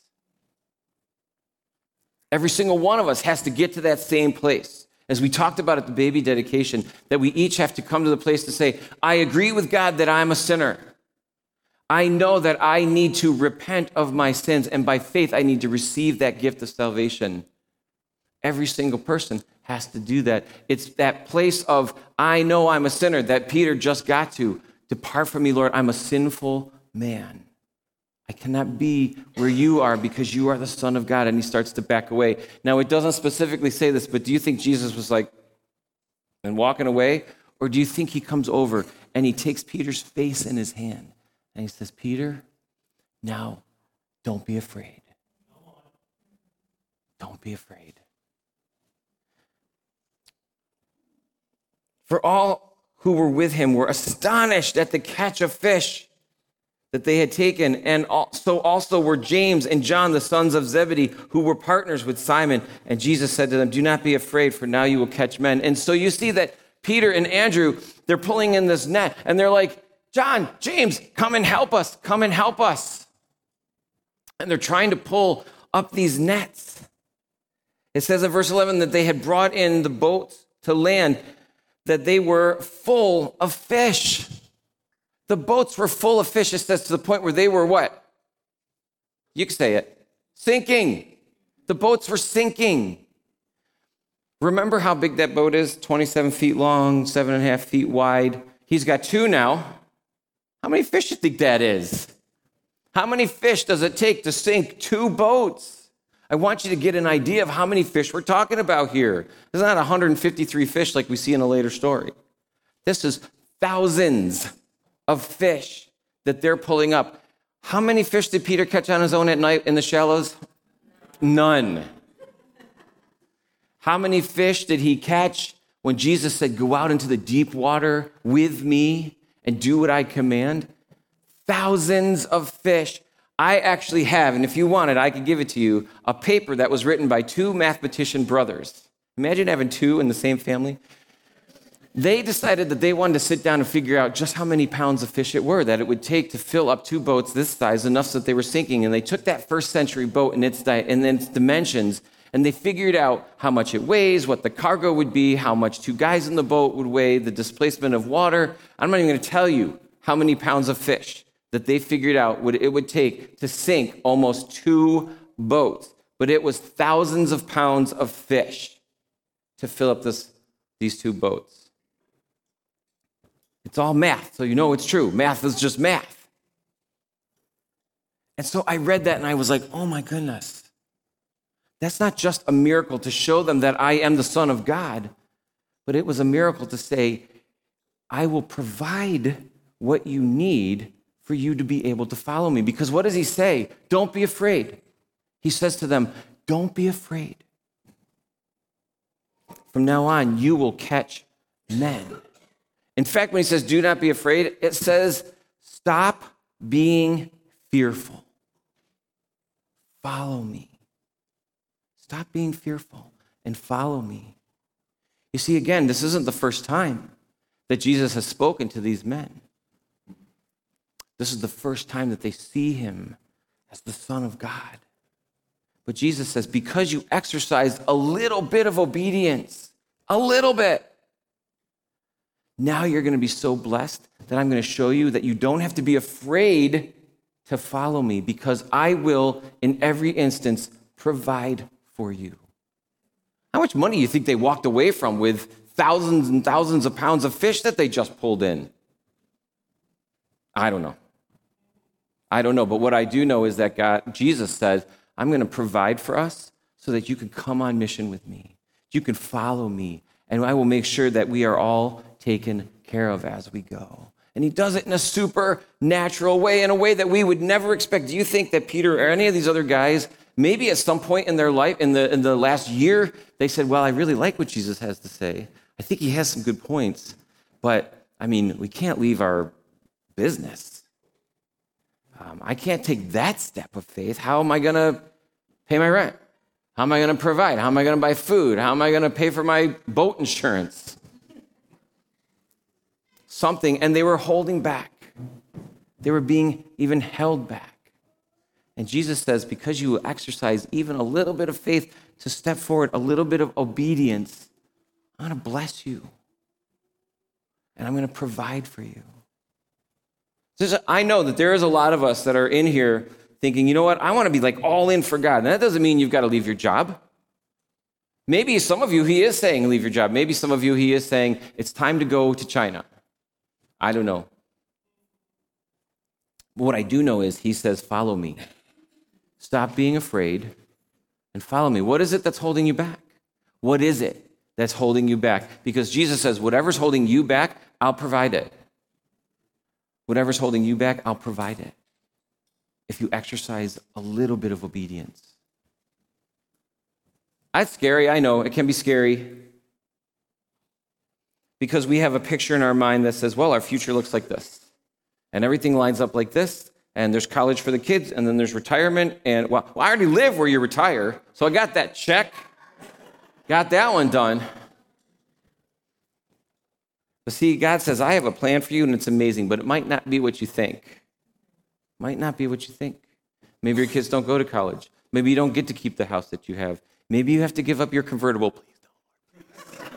Every single one of us has to get to that same place. As we talked about at the baby dedication, that we each have to come to the place to say, I agree with God that I'm a sinner. I know that I need to repent of my sins, and by faith, I need to receive that gift of salvation. Every single person has to do that. It's that place of, I know I'm a sinner, that Peter just got to. Depart from me, Lord, I'm a sinful man. I cannot be where you are because you are the Son of God. And he starts to back away. Now, it doesn't specifically say this, but do you think Jesus was like, and walking away? Or do you think he comes over and he takes Peter's face in his hand and he says, Peter, now don't be afraid. Don't be afraid. For all who were with him were astonished at the catch of fish that they had taken, and so also were James and John, the sons of Zebedee, who were partners with Simon. And Jesus said to them, do not be afraid, for now you will catch men. And so you see that Peter and Andrew, they're pulling in this net, and they're like, John, James, come and help us. Come and help us. And they're trying to pull up these nets. It says in verse 11 that they had brought in the boats to land, that they were full of fish. The boats were full of fish, it says, to the point where they were what? You can say it. Sinking. The boats were sinking. Remember how big that boat is? 27 feet long, 7.5 feet wide. He's got 2 now. How many fish do you think that is? How many fish does it take to sink 2 boats? I want you to get an idea of how many fish we're talking about here. It's not 153 fish like we see in a later story. This is thousands of fish that they're pulling up. How many fish did Peter catch on his own at night in the shallows? None. How many fish did he catch when Jesus said, go out into the deep water with me and do what I command, thousands of fish. I actually have, and if you wanted, I could give it to you, a paper that was written by two mathematician brothers. Imagine having two in the same family. They decided that they wanted to sit down and figure out just how many pounds of fish it were that it would take to fill up two boats this size, enough so that they were sinking. And they took that first century boat and its dimensions, and they figured out how much it weighs, what the cargo would be, how much two guys in the boat would weigh, the displacement of water. I'm not even going to tell you how many pounds of fish that they figured out it would take to sink almost two boats. But it was thousands of pounds of fish to fill up these two boats. It's all math, so you know it's true. Math is just math. And so I read that and I was like, oh my goodness. That's not just a miracle to show them that I am the Son of God, but it was a miracle to say, I will provide what you need for you to be able to follow me. Because what does he say? Don't be afraid. He says to them, don't be afraid. From now on, you will catch men. In fact, when he says, do not be afraid, it says, stop being fearful. Follow me. Stop being fearful and follow me. You see, again, this isn't the first time that Jesus has spoken to these men. This is the first time that they see him as the Son of God. But Jesus says, because you exercised a little bit of obedience, a little bit, now you're going to be so blessed that I'm going to show you that you don't have to be afraid to follow me, because I will, in every instance, provide for you. How much money do you think they walked away from with thousands and thousands of pounds of fish that they just pulled in? I don't know. But what I do know is that Jesus says, I'm going to provide for us so that you can come on mission with me. You can follow me, and I will make sure that we are all taken care of as we go. And he does it in a supernatural way, in a way that we would never expect. Do you think that Peter or any of these other guys, maybe at some point in their life, in the last year, they said, well, I really like what Jesus has to say. I think he has some good points. But, I mean, we can't leave our business. I can't take that step of faith. How am I going to pay my rent? How am I going to provide? How am I going to buy food? How am I going to pay for my boat insurance? Something, and they were holding back. They were being even held back. And Jesus says, because you exercise even a little bit of faith to step forward, a little bit of obedience, I'm going to bless you. And I'm going to provide for you. I know that there is a lot of us that are in here thinking, you know what, I want to be like all in for God. And that doesn't mean you've got to leave your job. Maybe some of you, he is saying leave your job. Maybe some of you, he is saying it's time to go to China. I don't know. But what I do know is he says, follow me. Stop being afraid and follow me. What is it that's holding you back? What is it that's holding you back? Because Jesus says, whatever's holding you back, I'll provide it. Whatever's holding you back, I'll provide it. If you exercise a little bit of obedience. That's scary, I know. It can be scary. Because we have a picture in our mind that says, well, our future looks like this. And everything lines up like this. And there's college for the kids, and then there's retirement. And, well, I already live where you retire, so I got that check. Got that one done. But see, God says, I have a plan for you, and it's amazing, but it might not be what you think. Might not be what you think. Maybe your kids don't go to college. Maybe you don't get to keep the house that you have. Maybe you have to give up your convertible. Please don't.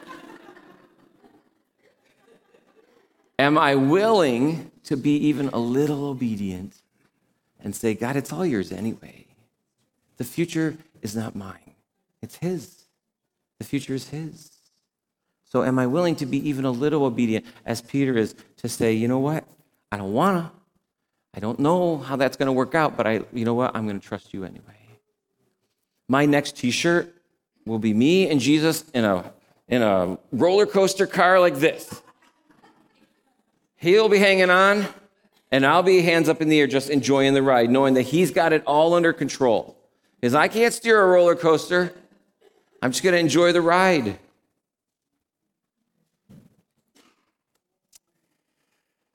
Am I willing to be even a little obedient and say, God, it's all yours anyway. The future is not mine. It's his. The future is his. So am I willing to be even a little obedient, as Peter is, to say, you know what? I don't want to. I don't know how that's going to work out, but you know what? I'm going to trust you anyway. My next T-shirt will be me and Jesus in a roller coaster car like this. He'll be hanging on, and I'll be hands up in the air just enjoying the ride, knowing that he's got it all under control. Because I can't steer a roller coaster. I'm just going to enjoy the ride.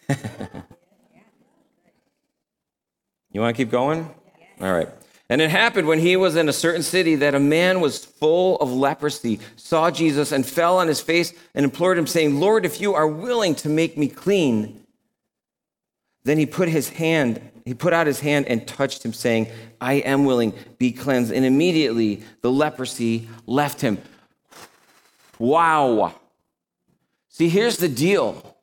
You want to keep going? All right. And it happened when he was in a certain city that a man was full of leprosy, saw Jesus and fell on his face and implored him, saying, Lord, if you are willing to make me clean. Then he put out his hand and touched him, saying, I am willing, be cleansed. And immediately the leprosy left him. Wow. See, here's the deal.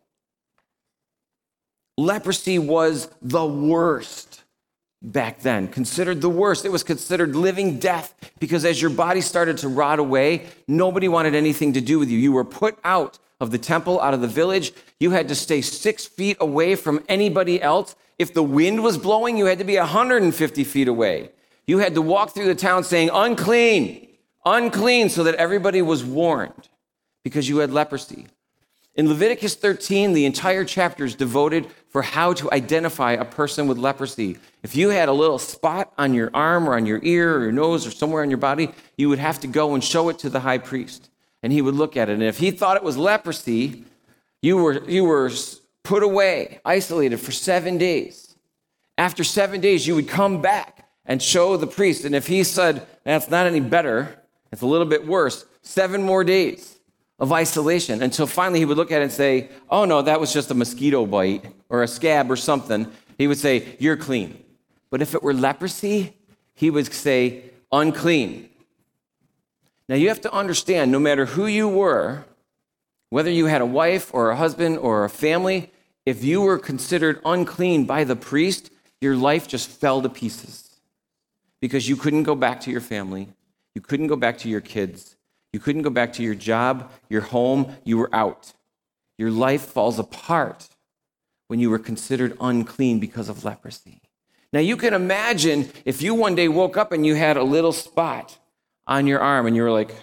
Leprosy was the worst back then, considered the worst. It was considered living death because as your body started to rot away, nobody wanted anything to do with you. You were put out of the temple, out of the village. You had to stay 6 feet away from anybody else. If the wind was blowing, you had to be 150 feet away. You had to walk through the town saying, unclean, unclean, so that everybody was warned because you had leprosy. In Leviticus 13, the entire chapter is devoted for how to identify a person with leprosy. If you had a little spot on your arm or on your ear or your nose or somewhere on your body, you would have to go and show it to the high priest, and he would look at it. And if he thought it was leprosy, you were put away, isolated for 7 days. After 7 days, you would come back and show the priest. And if he said, that's not any better, it's a little bit worse, 7 more days of isolation, until finally he would look at it and say, oh no, that was just a mosquito bite or a scab or something. He would say, you're clean. But if it were leprosy, he would say, unclean. Now you have to understand, no matter who you were, whether you had a wife or a husband or a family, if you were considered unclean by the priest, your life just fell to pieces because you couldn't go back to your family. You couldn't go back to your kids. You couldn't go back to your job, your home. You were out. Your life falls apart when you were considered unclean because of leprosy. Now, you can imagine if you one day woke up and you had a little spot on your arm and you were like,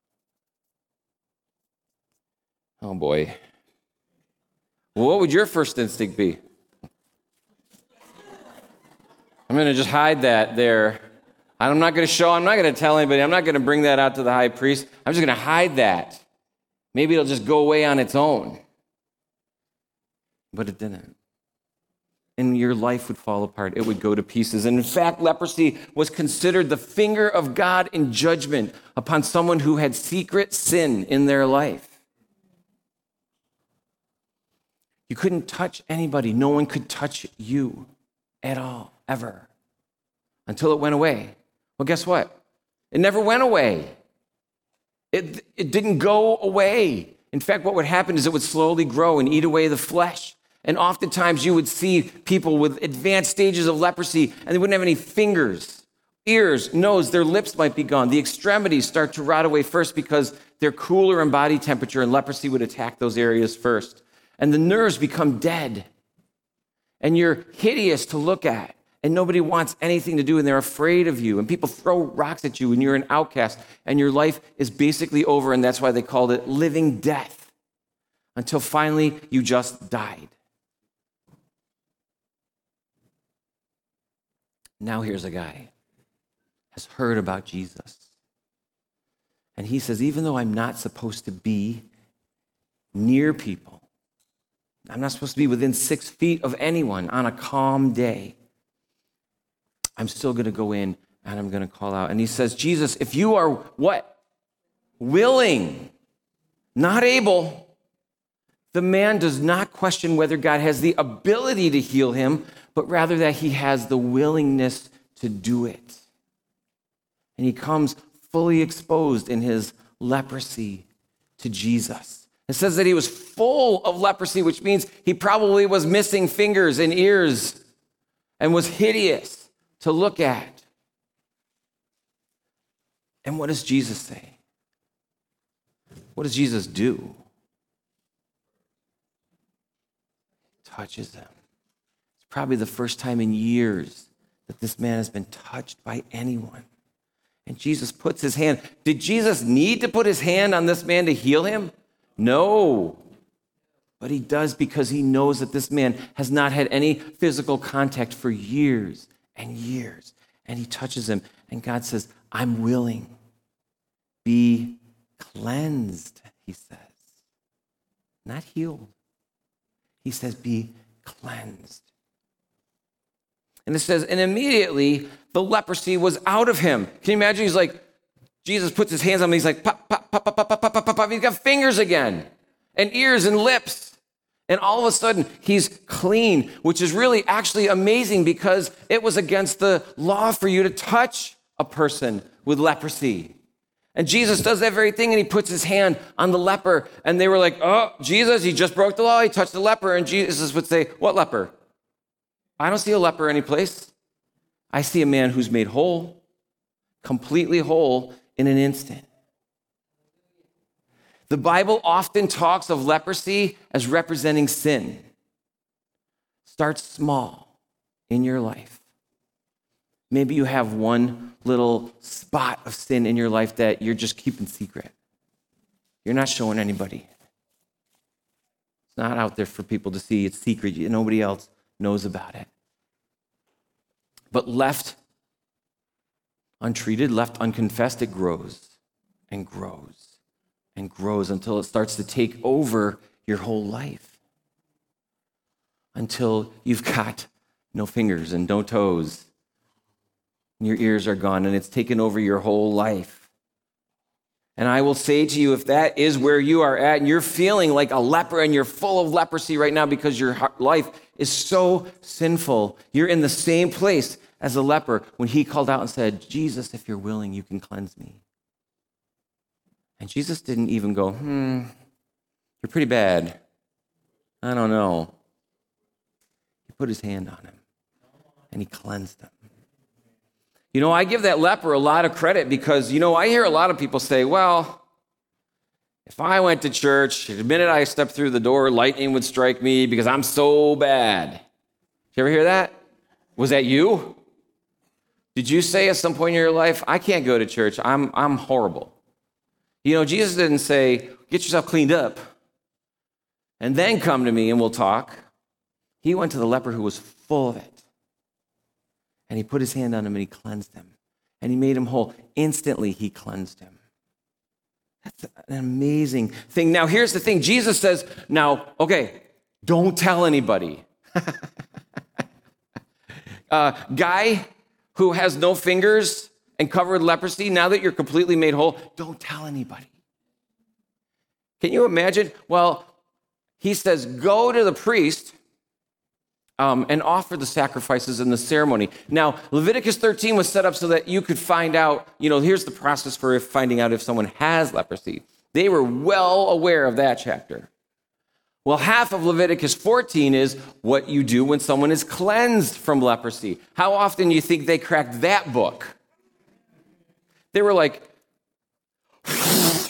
oh boy. Well, what would your first instinct be? I'm going to just hide that there. I'm not going to tell anybody. I'm not going to bring that out to the high priest. I'm just going to hide that. Maybe it'll just go away on its own. But it didn't. And your life would fall apart. It would go to pieces. And in fact, leprosy was considered the finger of God in judgment upon someone who had secret sin in their life. You couldn't touch anybody. No one could touch you at all, ever, until it went away. Well, guess what? It never went away. It didn't go away. In fact, what would happen is it would slowly grow and eat away the flesh. And oftentimes you would see people with advanced stages of leprosy, and they wouldn't have any fingers, ears, nose, their lips might be gone. The extremities start to rot away first because they're cooler in body temperature, and leprosy would attack those areas first. And the nerves become dead. And you're hideous to look at. And nobody wants anything to do, and they're afraid of you. And people throw rocks at you, and you're an outcast. And your life is basically over, and that's why they called it living death. Until finally, you just died. Now here's a guy has heard about Jesus. And he says, even though I'm not supposed to be near people, I'm not supposed to be within 6 feet of anyone on a calm day, I'm still going to go in and I'm going to call out. And he says, Jesus, if you are what? Willing, not able. The man does not question whether God has the ability to heal him, but rather that he has the willingness to do it. And he comes fully exposed in his leprosy to Jesus. It says that he was full of leprosy, which means he probably was missing fingers and ears and was hideous to look at. And what does Jesus say? What does Jesus do? Touches him. It's probably the first time in years that this man has been touched by anyone. And Jesus puts his hand. Did Jesus need to put his hand on this man to heal him? No. But he does because he knows that this man has not had any physical contact for years and years. And he touches him. And God says, I'm willing. Be cleansed, he says. Not healed. He says, be cleansed. And it says, and immediately the leprosy was out of him. Can you imagine? He's like, Jesus puts his hands on him. He's like, pop, pop, pop, pop, pop, pop, pop, pop, pop. He's got fingers again and ears and lips. And all of a sudden, he's clean, which is really actually amazing because it was against the law for you to touch a person with leprosy. And Jesus does that very thing, and he puts his hand on the leper. And they were like, oh, Jesus, he just broke the law. He touched the leper. And Jesus would say, what leper? I don't see a leper anyplace. I see a man who's made whole, completely whole in an instant. The Bible often talks of leprosy as representing sin. Start small in your life. Maybe you have one little spot of sin in your life that you're just keeping secret. You're not showing anybody. It's not out there for people to see. It's secret. Nobody else knows about it. But left untreated, left unconfessed, it grows and grows and grows until it starts to take over your whole life. Until you've got no fingers and no toes. And your ears are gone and it's taken over your whole life. And I will say to you, if that is where you are at and you're feeling like a leper and you're full of leprosy right now because your life is so sinful, you're in the same place as a leper when he called out and said, Jesus, if you're willing, you can cleanse me. And Jesus didn't even go, you're pretty bad. I don't know. He put his hand on him and he cleansed him. You know, I give that leper a lot of credit because, I hear a lot of people say, well, if I went to church, the minute I stepped through the door, lightning would strike me because I'm so bad. Did you ever hear that? Was that you? Did you say at some point in your life, I can't go to church, I'm horrible? Jesus didn't say, get yourself cleaned up and then come to me and we'll talk. He went to the leper who was full of it. And he put his hand on him and he cleansed him. And he made him whole. Instantly, he cleansed him. That's an amazing thing. Now, here's the thing. Jesus says, don't tell anybody. Guy who has no fingers and covered with leprosy, now that you're completely made whole, don't tell anybody. Can you imagine? Well, he says, go to the priest and offer the sacrifices in the ceremony. Now, Leviticus 13 was set up so that you could find out, here's the process for finding out if someone has leprosy. They were well aware of that chapter. Well, half of Leviticus 14 is what you do when someone is cleansed from leprosy. How often do you think they cracked that book? They were like, oh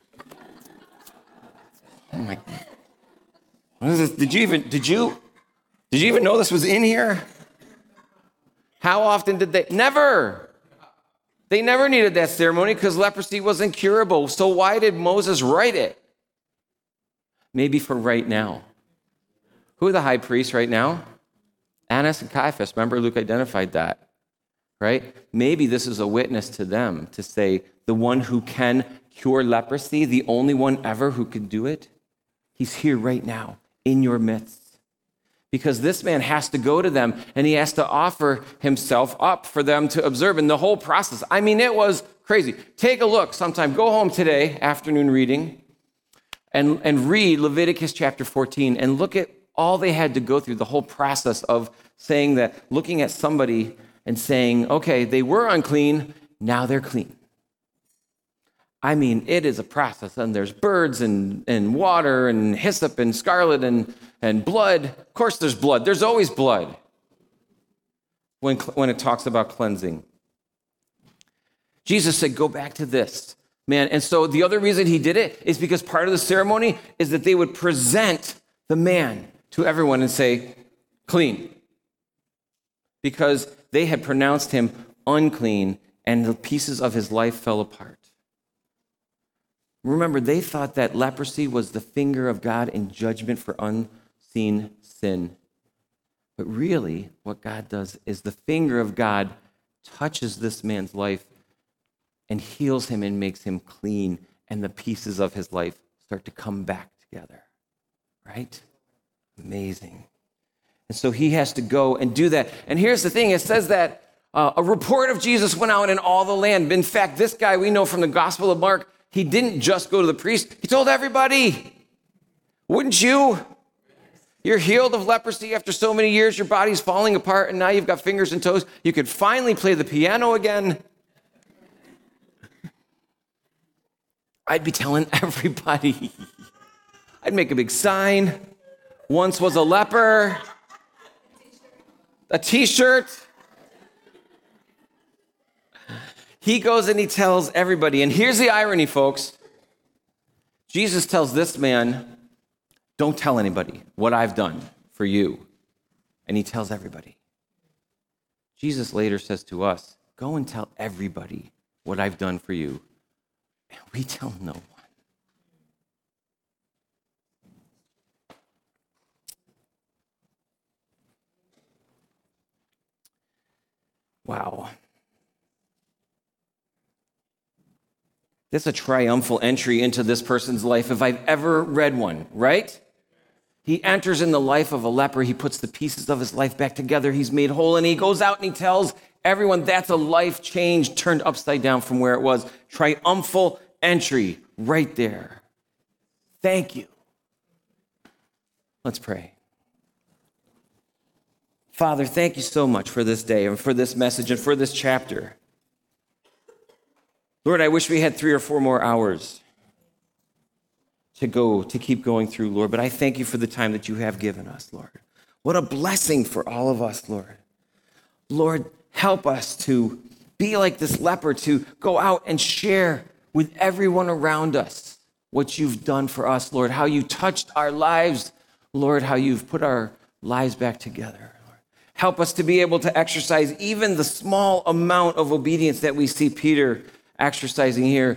my God. What is this? Did you even know this was in here? How often did they? Never. They never needed that ceremony because leprosy wasn't curable. So why did Moses write it? Maybe for right now. Who are the high priests right now? Annas and Caiaphas. Remember, Luke identified that, right? Maybe this is a witness to them to say the one who can cure leprosy, the only one ever who could do it, he's here right now in your midst. Because this man has to go to them and he has to offer himself up for them to observe. And the whole process, it was crazy. Take a look sometime. Go home today, afternoon reading, and read Leviticus chapter 14 and look at all they had to go through, the whole process of saying that, looking at somebody and saying, okay, they were unclean, now they're clean. It is a process, and there's birds and water and hyssop and scarlet and blood. Of course there's blood. There's always blood when it talks about cleansing. Jesus said, go back to this, man. And so the other reason he did it is because part of the ceremony is that they would present the man to everyone and say, clean. Because they had pronounced him unclean, and the pieces of his life fell apart. Remember, they thought that leprosy was the finger of God in judgment for unseen sin. But really, what God does is the finger of God touches this man's life and heals him and makes him clean, and the pieces of his life start to come back together. Right? Amazing. And so he has to go and do that. And here's the thing. It says that a report of Jesus went out in all the land. In fact, this guy we know from the Gospel of Mark, he didn't just go to the priest. He told everybody. Wouldn't you? You're healed of leprosy after so many years. Your body's falling apart, and now you've got fingers and toes. You could finally play the piano again. I'd be telling everybody. I'd make a big sign. Once was a leper. A t-shirt. He goes and he tells everybody. And here's the irony, folks. Jesus tells this man, don't tell anybody what I've done for you. And he tells everybody. Jesus later says to us, go and tell everybody what I've done for you. And we tell no one. Wow. That's a triumphal entry into this person's life if I've ever read one, right? He enters in the life of a leper. He puts the pieces of his life back together. He's made whole, and he goes out and he tells everyone that's a life change turned upside down from where it was. Triumphal entry right there. Thank you. Let's pray. Father, thank you so much for this day and for this message and for this chapter. Lord, I wish we had 3 or 4 more hours to keep going through, Lord, but I thank you for the time that you have given us, Lord. What a blessing for all of us, Lord. Lord, help us to be like this leper, to go out and share with everyone around us what you've done for us, Lord, how you touched our lives, Lord, how you've put our lives back together. Lord. Help us to be able to exercise even the small amount of obedience that we see Peter exercising here.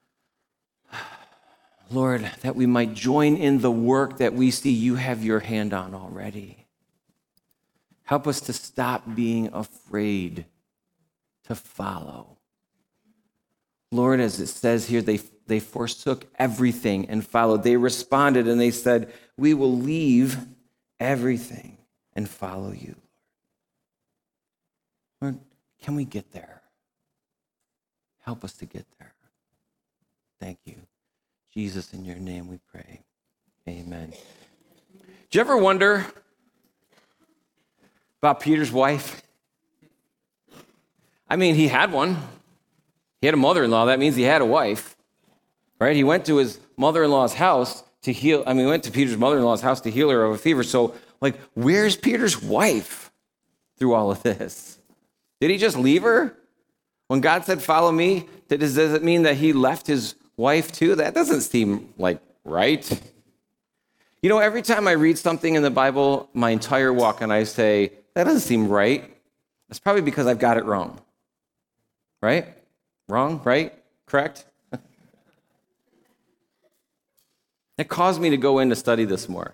Lord, that we might join in the work that we see you have your hand on already. Help us to stop being afraid to follow. Lord, as it says here, they forsook everything and followed. They responded and they said, we will leave everything and follow you. Lord, can we get there? Help us to get there. Thank you. Jesus, in your name we pray. Amen. Did you ever wonder about Peter's wife? I mean, he had one. He had a mother-in-law. That means he had a wife, right? He went to his mother-in-law's house to heal. He went to Peter's mother-in-law's house to heal her of a fever. So, where's Peter's wife through all of this? Did he just leave her? When God said, follow me, does it mean that he left his wife too? That doesn't seem like right. You know, every time I read something in the Bible, my entire walk, and I say, that doesn't seem right, that's probably because I've got it wrong. Right? Wrong? Right? Correct? It caused me to go in to study this more.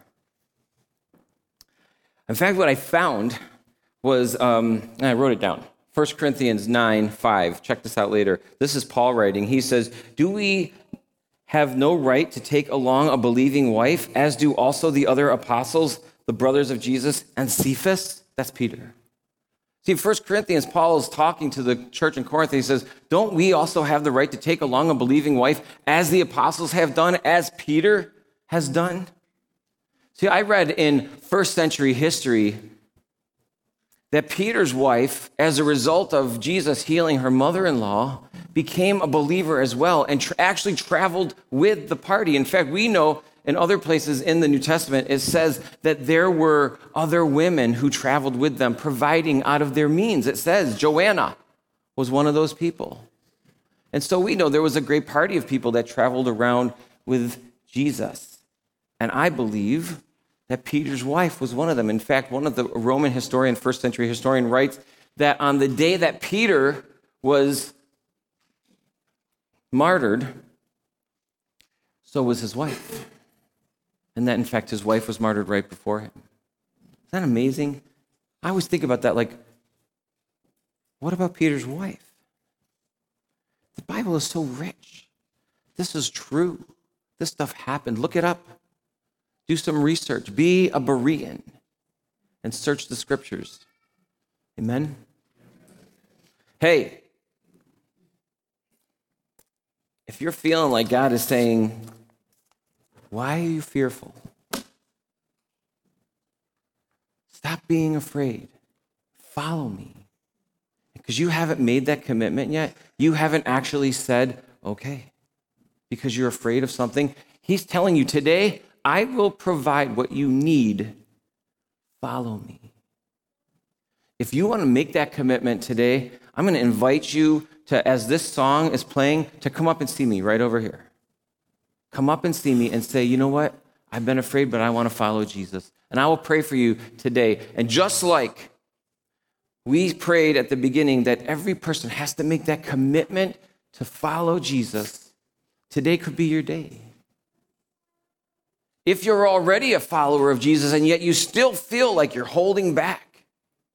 In fact, what I found was, and I wrote it down, 1 Corinthians 9:5. Check this out later. This is Paul writing. He says, do we have no right to take along a believing wife, as do also the other apostles, the brothers of Jesus, and Cephas? That's Peter. See, in 1 Corinthians, Paul is talking to the church in Corinth. He says, don't we also have the right to take along a believing wife, as the apostles have done, as Peter has done? See, I read in first century history that Peter's wife, as a result of Jesus healing her mother-in-law, became a believer as well and actually traveled with the party. In fact, we know in other places in the New Testament, it says that there were other women who traveled with them, providing out of their means. It says Joanna was one of those people. And so we know there was a great party of people that traveled around with Jesus. And I believe that Peter's wife was one of them. In fact, one of the Roman historian, first century historian, writes that on the day that Peter was martyred, so was his wife. And that, in fact, his wife was martyred right before him. Isn't that amazing? I always think about that, what about Peter's wife? The Bible is so rich. This is true. This stuff happened. Look it up. Do some research. Be a Berean and search the scriptures. Amen? Hey, if you're feeling like God is saying, why are you fearful? Stop being afraid. Follow me. Because you haven't made that commitment yet. You haven't actually said, okay, because you're afraid of something. He's telling you today, I will provide what you need. Follow me. If you want to make that commitment today, I'm going to invite you to, as this song is playing, to come up and see me right over here. Come up and see me and say, you know what? I've been afraid, but I want to follow Jesus. And I will pray for you today. And just like we prayed at the beginning that every person has to make that commitment to follow Jesus, today could be your day. If you're already a follower of Jesus and yet you still feel like you're holding back,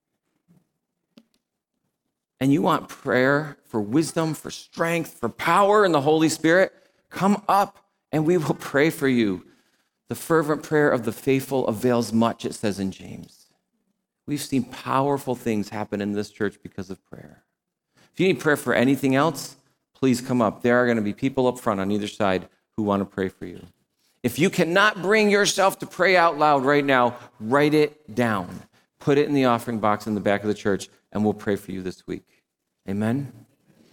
and you want prayer for wisdom, for strength, for power in the Holy Spirit, come up and we will pray for you. The fervent prayer of the faithful avails much, it says in James. We've seen powerful things happen in this church because of prayer. If you need prayer for anything else, please come up. There are going to be people up front on either side who want to pray for you. If you cannot bring yourself to pray out loud right now, write it down. Put it in the offering box in the back of the church, and we'll pray for you this week. Amen.